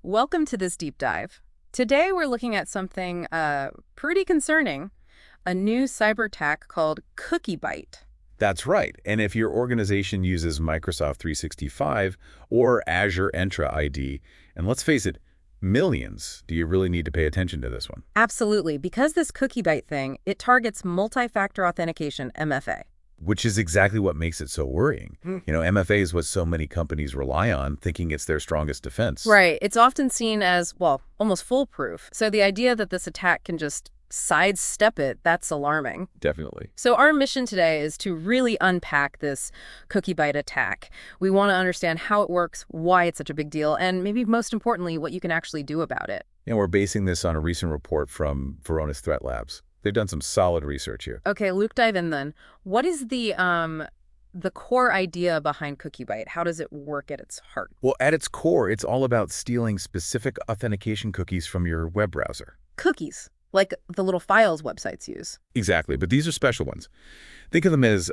Welcome to this deep dive. Today we're looking at something pretty concerning, a new cyber attack called CookieBite. That's right. And if your organization uses Microsoft 365 or Azure Entra ID, and let's face it, millions, do you really need to pay attention to this one? Absolutely, because this CookieBite thing, it targets multi-factor authentication, MFA. Which is exactly what makes it so worrying. MFA is what so many companies rely on, thinking it's their strongest defense. Right. It's often seen as, well, almost foolproof. So the idea that this attack can just sidestep it, that's alarming. Definitely. So our mission today is to really unpack this CookieBite attack. We want to understand how it works, why it's such a big deal, and maybe most importantly, what you can actually do about it. And we're basing this on a recent report from Varonis Threat Labs. They've done some solid research here. Okay, Luke, dive in then. What is the core idea behind CookieBite? How does it work at its heart? Well, at its core, it's all about stealing specific authentication cookies from your web browser. Cookies, like the little files websites use. Exactly, but these are special ones. Think of them as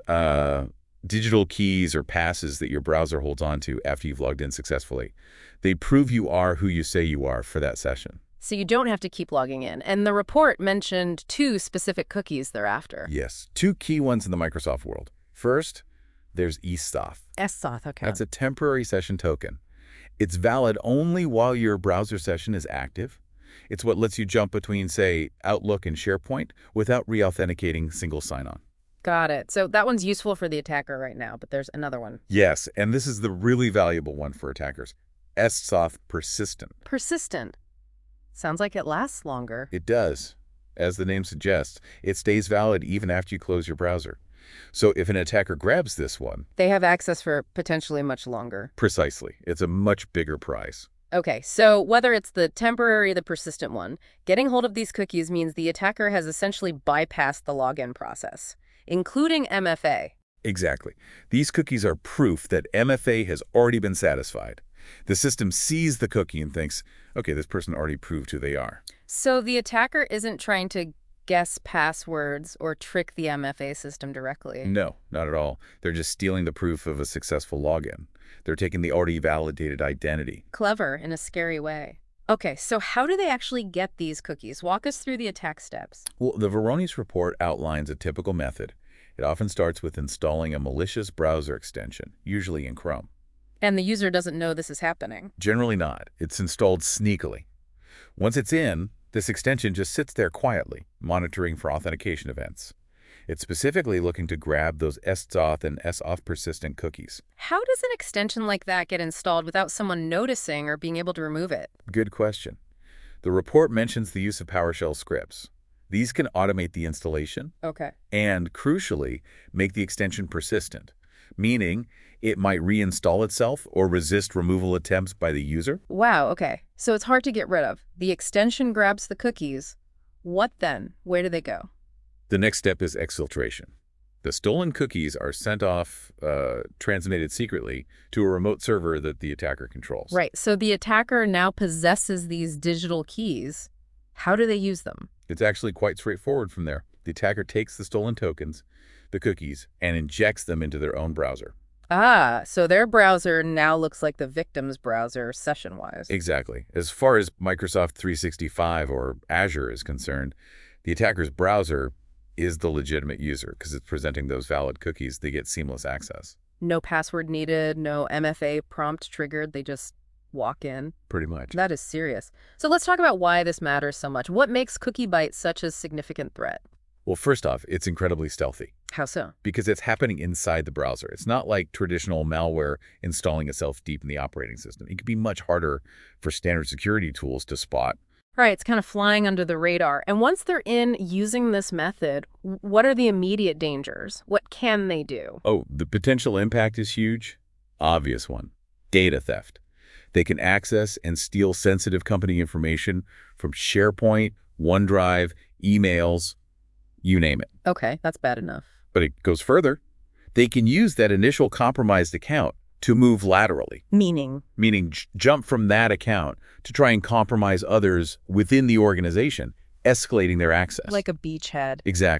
digital keys or passes that your browser holds onto after you've logged in successfully. They prove you are who you say you are for that session. So you don't have to keep logging in. And the report mentioned 2 specific cookies thereafter. Yes, 2 key ones in the Microsoft world. First, there's eSOF. eSOF, okay. That's a temporary session token. It's valid only while your browser session is active. It's what lets you jump between, say, Outlook and SharePoint without re-authenticating single sign-on. Got it. So that one's useful for the attacker right now, but there's another one. Yes, and this is the really valuable one for attackers. eSOF Persistent. Persistent. Sounds like it lasts longer. It does. As the name suggests, it stays valid even after you close your browser. So if an attacker grabs this one... They have access for potentially much longer. Precisely. It's a much bigger prize. Okay, so whether it's the temporary or the persistent one, getting hold of these cookies means the attacker has essentially bypassed the login process, including MFA. Exactly. These cookies are proof that MFA has already been satisfied. The system sees the cookie and thinks, okay, this person already proved who they are. So the attacker isn't trying to guess passwords or trick the MFA system directly? No, not at all. They're just stealing the proof of a successful login. They're taking the already validated identity. Clever in a scary way. Okay, so how do they actually get these cookies? Walk us through the attack steps. Well, the Varonis report outlines a typical method. It often starts with installing a malicious browser extension, usually in Chrome. And the user doesn't know this is happening? Generally not. It's installed sneakily. Once it's in, this extension just sits there quietly, monitoring for authentication events. It's specifically looking to grab those eSOF and eSOF persistent cookies. How does an extension like that get installed without someone noticing or being able to remove it? Good question. The report mentions the use of PowerShell scripts. These can automate the installation and, crucially, make the extension persistent, meaning it might reinstall itself or resist removal attempts by the user. Wow, okay. So it's hard to get rid of. The extension grabs the cookies. What then? Where do they go? The next step is exfiltration. The stolen cookies are sent off, transmitted secretly, to a remote server that the attacker controls. Right, so the attacker now possesses these digital keys. How do they use them? It's actually quite straightforward from there. The attacker takes the stolen tokens, the cookies, and injects them into their own browser. Ah, so their browser now looks like the victim's browser session-wise. Exactly. As far as Microsoft 365 or Azure is concerned, the attacker's browser is the legitimate user because it's presenting those valid cookies. They get seamless access. No password needed, no MFA prompt triggered. They just walk in. Pretty much. That is serious. So let's talk about why this matters so much. What makes CookieBite such a significant threat? Well, first off, it's incredibly stealthy. How so? Because it's happening inside the browser. It's not like traditional malware installing itself deep in the operating system. It could be much harder for standard security tools to spot. Right, it's kind of flying under the radar. And once they're in using this method, what are the immediate dangers? What can they do? Oh, the potential impact is huge. Obvious one. Data theft. They can access and steal sensitive company information from SharePoint, OneDrive, emails, you name it. Okay, that's bad enough. But it goes further. They can use that initial compromised account to move laterally. Meaning? Meaning jump from that account to try and compromise others within the organization, escalating their access. Like a beachhead. Exactly.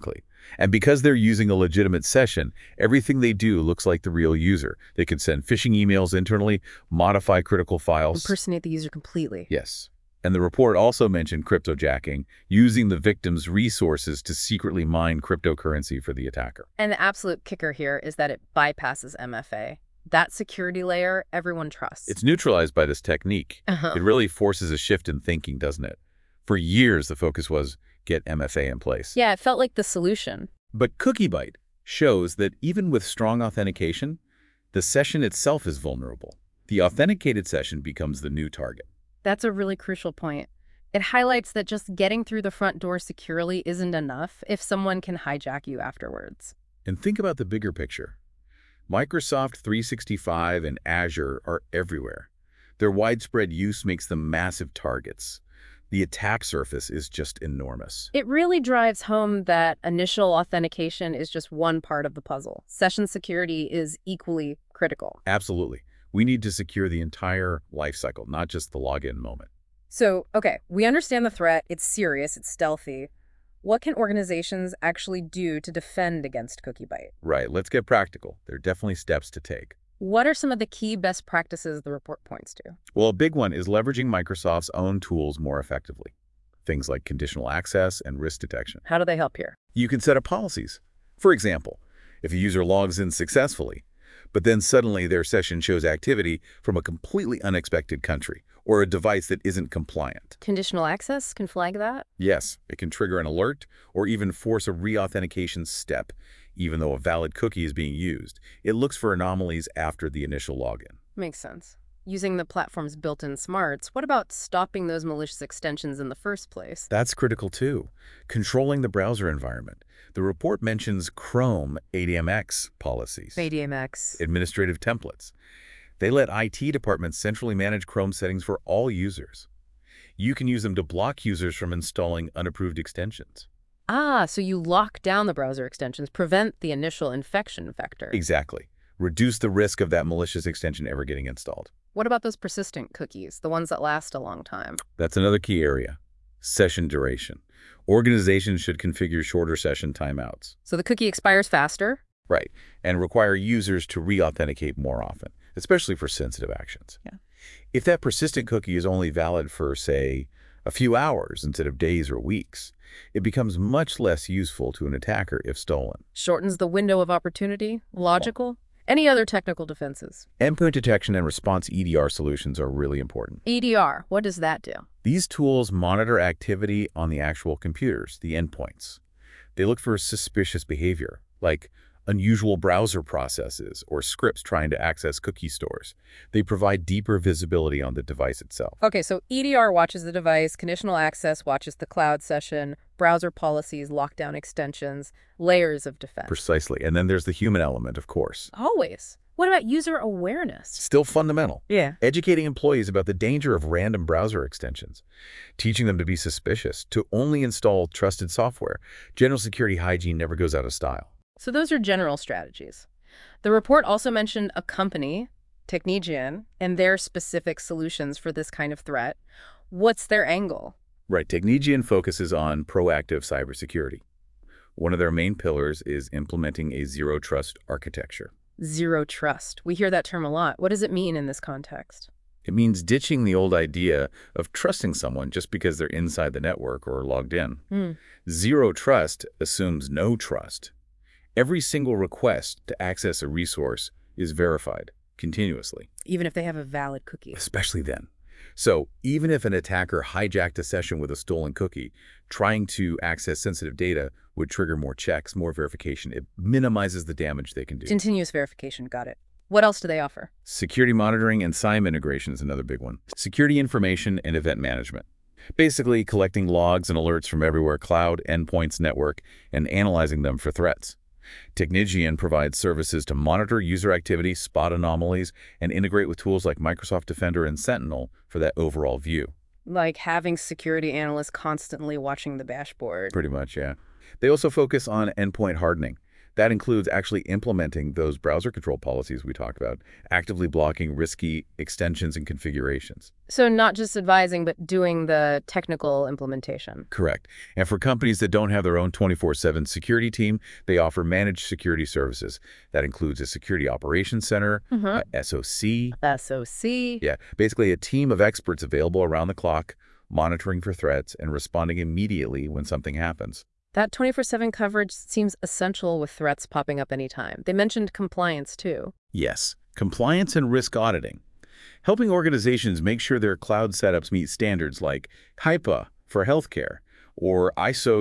And because they're using a legitimate session, everything they do looks like the real user. They can send phishing emails internally, modify critical files. Impersonate the user completely. Yes. And the report also mentioned cryptojacking, using the victim's resources to secretly mine cryptocurrency for the attacker. And the absolute kicker here is that it bypasses MFA. That security layer everyone trusts. It's neutralized by this technique. It really forces a shift in thinking, doesn't it? For years, the focus was get MFA in place. Yeah, it felt like the solution. But CookieByte shows that even with strong authentication, the session itself is vulnerable. The authenticated session becomes the new target. That's a really crucial point. It highlights that just getting through the front door securely isn't enough if someone can hijack you afterwards. And think about the bigger picture. Microsoft 365 and Azure are everywhere. Their widespread use makes them massive targets. The attack surface is just enormous. It really drives home that initial authentication is just one part of the puzzle. Session security is equally critical. Absolutely. We need to secure the entire lifecycle, not just the login moment. So, okay, we understand the threat. It's serious. It's stealthy. What can organizations actually do to defend against CookieByte? Right. Let's get practical. There are definitely steps to take. What are some of the key best practices the report points to? Well, a big one is leveraging Microsoft's own tools more effectively. Things like conditional access and risk detection. How do they help here? You can set up policies. For example, if a user logs in successfully, but then suddenly their session shows activity from a completely unexpected country or a device that isn't compliant. Conditional access can flag that? Yes, it can trigger an alert or even force a re-authentication step, even though a valid cookie is being used. It looks for anomalies after the initial login. Makes sense. Using the platform's built-in smarts, what about stopping those malicious extensions in the first place? That's critical too. Controlling the browser environment. The report mentions Chrome ADMX policies. ADMX. Administrative templates. They let IT departments centrally manage Chrome settings for all users. You can use them to block users from installing unapproved extensions. Ah, so you lock down the browser extensions, prevent the initial infection vector. Exactly. Reduce the risk of that malicious extension ever getting installed. What about those persistent cookies, the ones that last a long time? That's another key area. Session duration. Organizations should configure shorter session timeouts. So the cookie expires faster? Right, and require users to re-authenticate more often, especially for sensitive actions. Yeah. If that persistent cookie is only valid for, say, a few hours instead of days or weeks, it becomes much less useful to an attacker if stolen. Shortens the window of opportunity? Logical? Any other technical defenses? Endpoint detection and response EDR solutions are really important. EDR, what does that do? These tools monitor activity on the actual computers, the endpoints. They look for suspicious behavior, like unusual browser processes or scripts trying to access cookie stores. They provide deeper visibility on the device itself. Okay, so EDR watches the device, conditional access watches the cloud session, browser policies, lockdown extensions, layers of defense. Precisely. And then there's the human element, of course. Always. What about user awareness? Still fundamental. Yeah. Educating employees about the danger of random browser extensions. Teaching them to be suspicious, to only install trusted software. General security hygiene never goes out of style. So those are general strategies. The report also mentioned a company, Technigian, and their specific solutions for this kind of threat. What's their angle? Right. Technigian focuses on proactive cybersecurity. One of their main pillars is implementing a zero-trust architecture. Zero trust. We hear that term a lot. What does it mean in this context? It means ditching the old idea of trusting someone just because they're inside the network or logged in. Zero trust assumes no trust. Every single request to access a resource is verified continuously. Even if they have a valid cookie. Especially then. So even if an attacker hijacked a session with a stolen cookie, trying to access sensitive data would trigger more checks, more verification. It minimizes the damage they can do. Continuous verification, got it. What else do they offer? Security monitoring and SIEM integration is another big one. Security information and event management. Basically collecting logs and alerts from everywhere, cloud, endpoints, network, and analyzing them for threats. Technigian provides services to monitor user activity, spot anomalies, and integrate with tools like Microsoft Defender and Sentinel for that overall view. Like having security analysts constantly watching the dashboard. Pretty much, yeah. They also focus on endpoint hardening. That includes actually implementing those browser control policies we talked about, actively blocking risky extensions and configurations. So not just advising, but doing the technical implementation. Correct. And for companies that don't have their own 24/7 security team, they offer managed security services. That includes a security operations center, a SOC. SOC. Yeah, basically a team of experts available around the clock, monitoring for threats and responding immediately when something happens. That 24/7 coverage seems essential with threats popping up anytime. They mentioned compliance, too. Yes, compliance and risk auditing. Helping organizations make sure their cloud setups meet standards like HIPAA for healthcare or ISO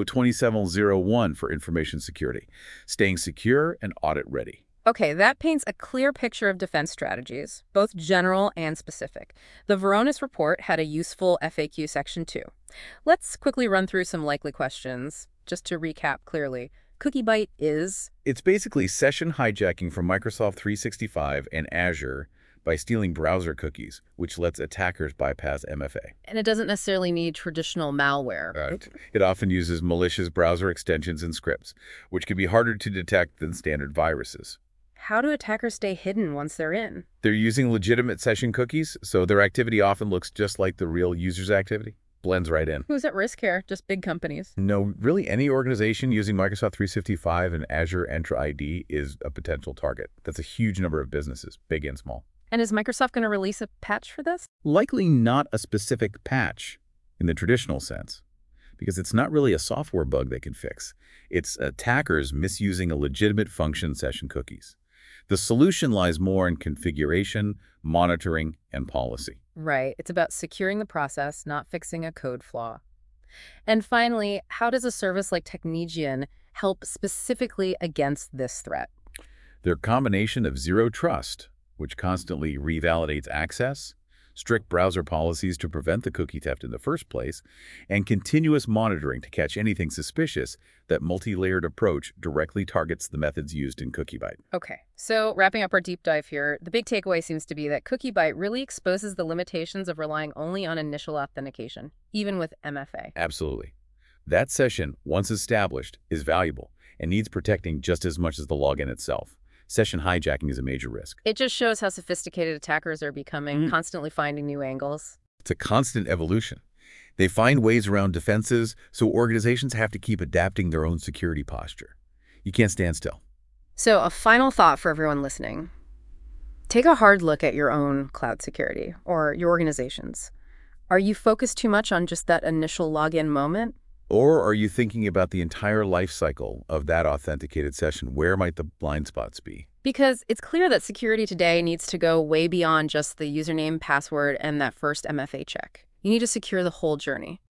27001 for information security, staying secure and audit ready. Okay, that paints a clear picture of defense strategies, both general and specific. The Varonis report had a useful FAQ section, too. Let's quickly run through some likely questions, just to recap clearly. CookieBite is? It's basically session hijacking from Microsoft 365 and Azure by stealing browser cookies, which lets attackers bypass MFA. And it doesn't necessarily need traditional malware. Right. It often uses malicious browser extensions and scripts, which can be harder to detect than standard viruses. How do attackers stay hidden once they're in? They're using legitimate session cookies, so their activity often looks just like the real user's activity. Blends right in. Who's at risk here? Just big companies? No, really any organization using Microsoft 365 and Azure Entra ID is a potential target. That's a huge number of businesses, big and small. And is Microsoft going to release a patch for this? Likely not a specific patch in the traditional sense, because it's not really a software bug they can fix. It's attackers misusing a legitimate function session cookies. The solution lies more in configuration, monitoring, and policy. Right. It's about securing the process, not fixing a code flaw. And finally, how does a service like Technegian help specifically against this threat? Their combination of zero trust, which constantly revalidates access, strict browser policies to prevent the cookie theft in the first place, and continuous monitoring to catch anything suspicious, that multi-layered approach directly targets the methods used in CookieBite. Okay, so wrapping up our deep dive here, the big takeaway seems to be that CookieBite really exposes the limitations of relying only on initial authentication, even with MFA. Absolutely. That session, once established, is valuable and needs protecting just as much as the login itself. Session hijacking is a major risk. It just shows how sophisticated attackers are becoming, constantly finding new angles. It's a constant evolution. They find ways around defenses, so organizations have to keep adapting their own security posture. You can't stand still. So a final thought for everyone listening. Take a hard look at your own cloud security or your organization's. Are you focused too much on just that initial login moment? Or are you thinking about the entire life cycle of that authenticated session? Where might the blind spots be? Because it's clear that security today needs to go way beyond just the username, password, and that first MFA check. You need to secure the whole journey.